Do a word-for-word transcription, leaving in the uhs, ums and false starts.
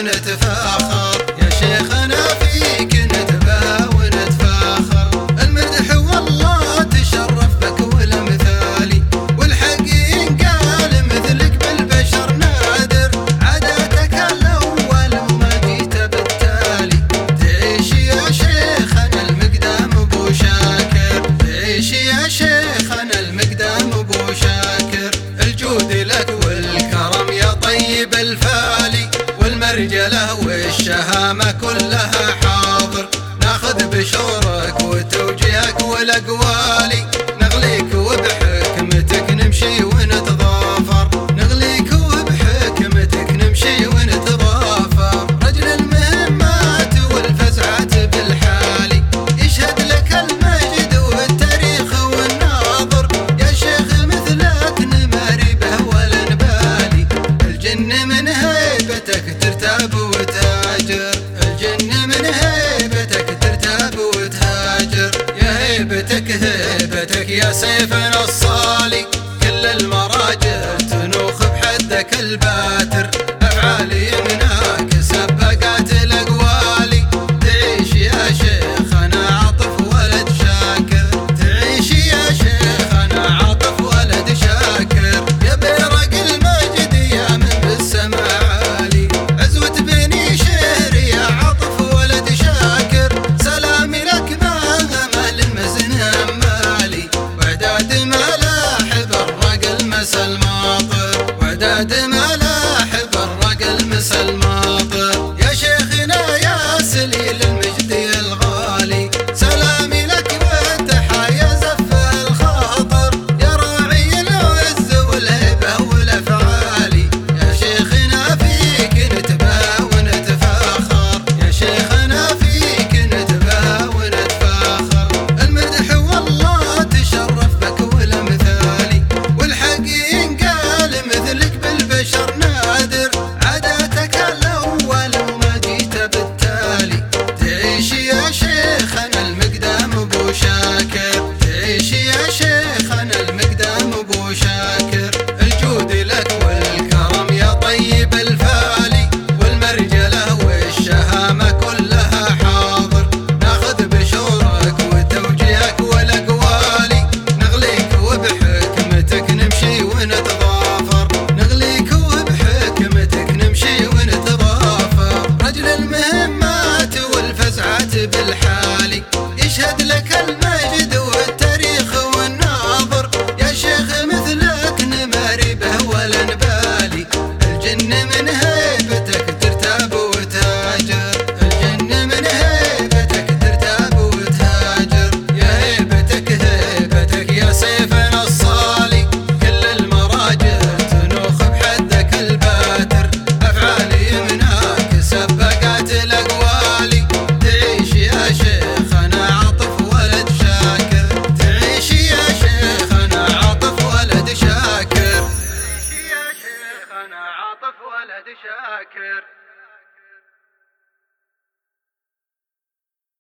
ونتفاخر، يا شيخنا فيك نتباهى ونتفاخر. المدح والله تشرف بك والامثالي، والحق ينقال مثلك بالبشر نادر. عاداتك الاول وما جيت بالتالي، تعيش يا شيخنا المقدام ابو شاكر، تعيش يا شيخنا المقدام ابو شاكر. الجود لك والكرم يا طيب الفالي، والمرجله والشهامه كلها حاضر. ناخذ بشورك وتوجيهك والاقوالي، نغليك وبحكمتك نمشي ونتضافر، نغليك وبحكمتك نمشي ونتضافر. رجل المهمات والفزعات بالحالي، يشهد لك المجد والتاريخ والناظر. يا شيخ مثلك نماري به ولا نبالي، الجن من هيبتك ترتاب وتهاجر، الجن من هيبتك ترتاب وتهاجر. يا هيبتك هيبتك يا سيفنا الصالي، كل المراجل تنوخ بحدك الباتر. افعالي مناك سبقات الاقوالي، تعيش يا شيخنا عاطف ولد شاكر، تعيش يا شيخنا عاطف ولد شاكر. يا بيرق المجد يا من بالسماء عالي، عزوة بني شهر يا عاطف ولد شاكر. سلامي لك ما غمل المزن امالي، واعداد ملاحب الرقل مسا الماطر، واعداد ملاحب الرقل مسا الماطر. يا شيخنا يا سليل المجد الغالي، سلامي لك والتحايا زف الخاطر. يا راعي العز والهيبه والافعالي، يا شيخنا فيك نتباهى ونتفاخر، يا شيخنا فيك نتباهى ونتفاخر. المدح والله تشرف بك والامثالي، والحق ينقال مثلك بالبشر نادر. عاداتك الاول وما جيت بالتالي، تعيش يا شيخنا المقدام ابو شاكر، تعيش يا شيخنا المقدام ابو شاكر. الجود لك والكرم يا طيب الفالي، والمرجله والشهامه كلها حاضر. ناخذ بشورك وتوجيهك والاقوالي، نغليك وبحكمتك نمشي ونتضافر، نغليك وبحكمتك نمشي ونتضافر. رجل المهمات والفزعات بالحالي، يشهد لك المجد والتاريخ والناظر. يا شيخ مثلك نماري به ولا نبالي، الجن من هيبتك ترتاب وتهاجر، الجن من هيبتك ترتاب وتهاجر. يا هيبتك هيبتك يا سيفنا الصالي، كل المراجل تنوخ بحدك الباتر. افعالي مناك سبقات الاقوالي، تعيش يا شيخنا عاطف ولد شاكر، تعيش يا شيخنا عاطف ولد شاكر، تعيش يا شيخنا عاطف ولد شاكر.